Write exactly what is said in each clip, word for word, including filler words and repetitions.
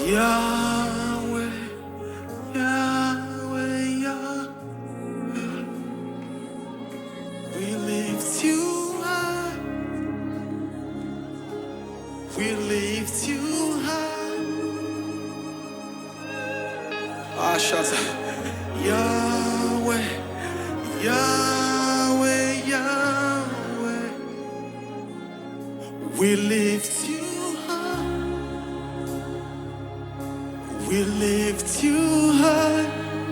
Yahweh, Yahweh, Yah. We lift you high. We lift you high. Ah, shout out. Yahweh, Yahweh, Yahweh. We lift you high. We lift you high.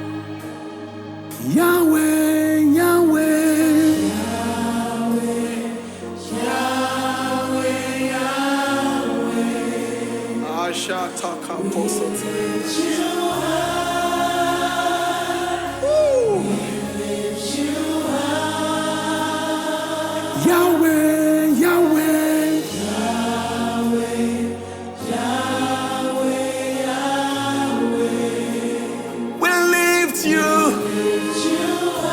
Yahweh, Yahweh. Yahweh, Yahweh, Yahweh. Ashataka Poso. Yahweh, Yahweh. Yahweh, Yahweh, Yahweh. We lift you.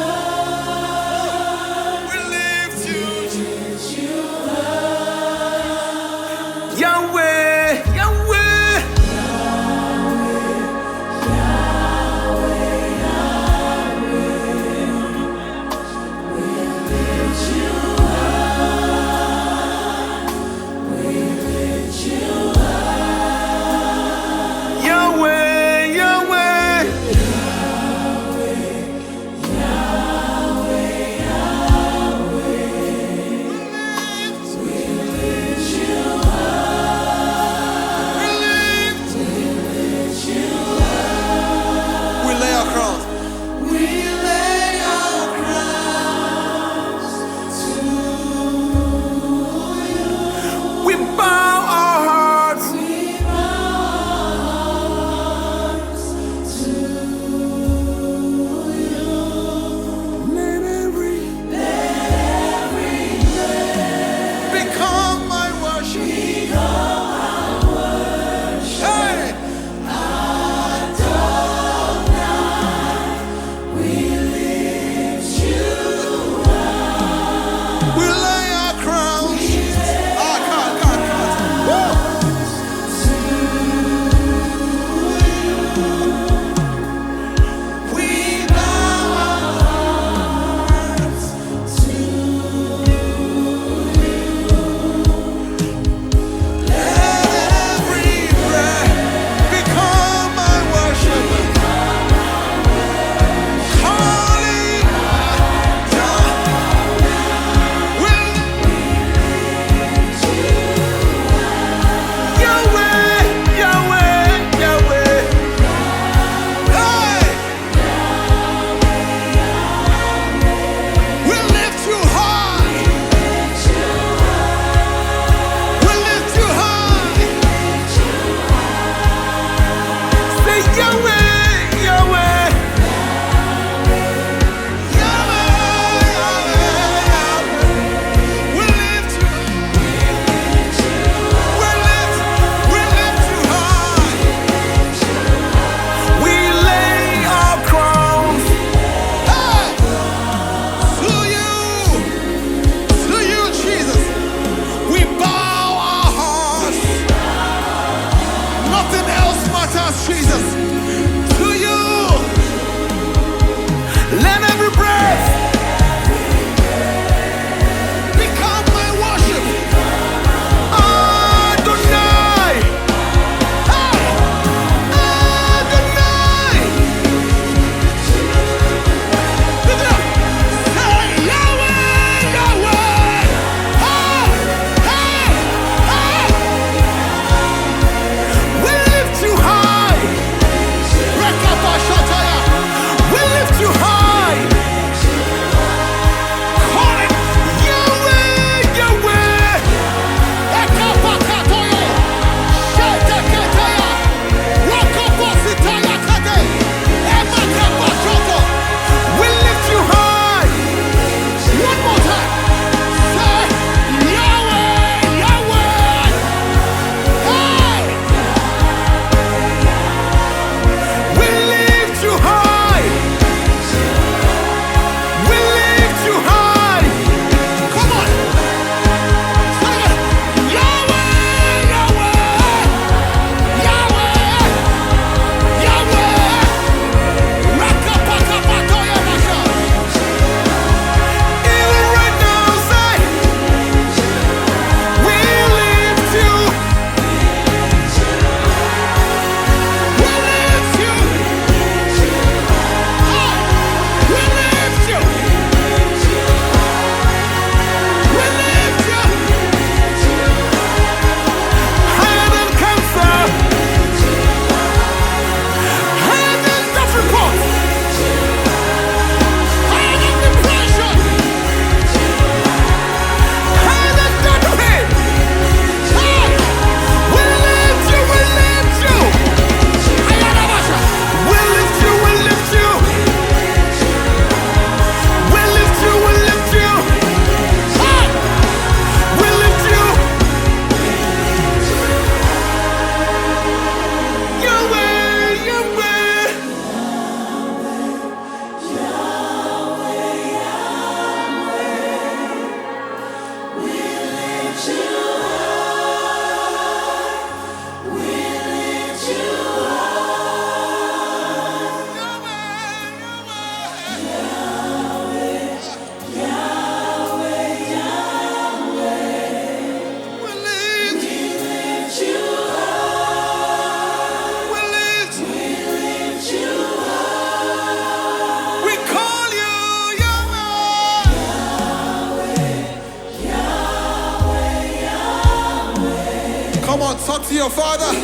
Talk to your father.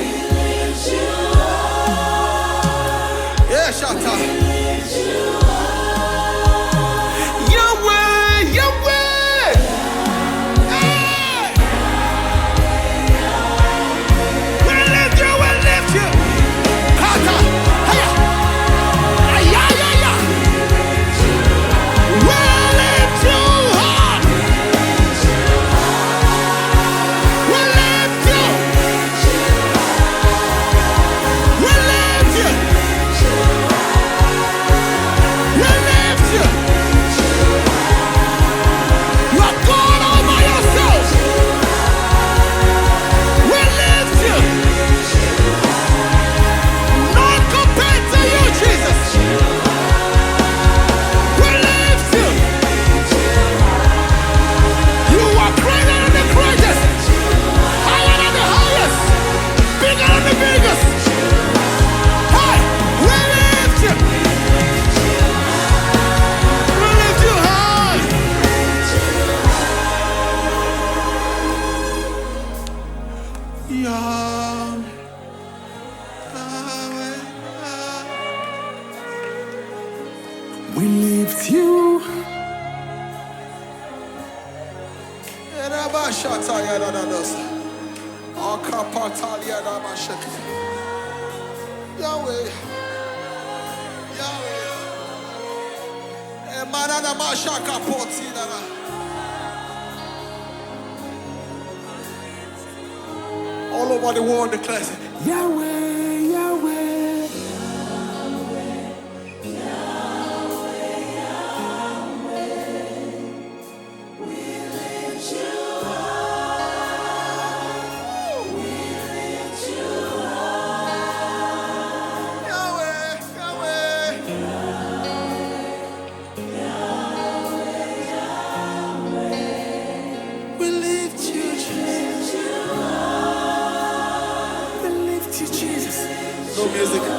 Yeah, Shata. Yahweh, Yahweh. Hey. We lift you, we lift you. Kata. Hiya. Aya, ya, ya. We lift you high. We lift you. We lift you. We lift you. You are God all by yourself. We lift you. None compared to you, Jesus. We lift you. You are greater than the greatest, higher than the highest, bigger than the biggest. Hey, we lift you. We lift you high. Yahweh, Yahweh, Yahweh. We lift you. Erabashata yadadados. Akapatalia damashaki. Yahweh, Yahweh. Emanana mashaka potinana. All over the world declares Yahweh, Yahweh. Yahweh, Yahweh. We lift you, Jesus. We lift you, Jesus. No music.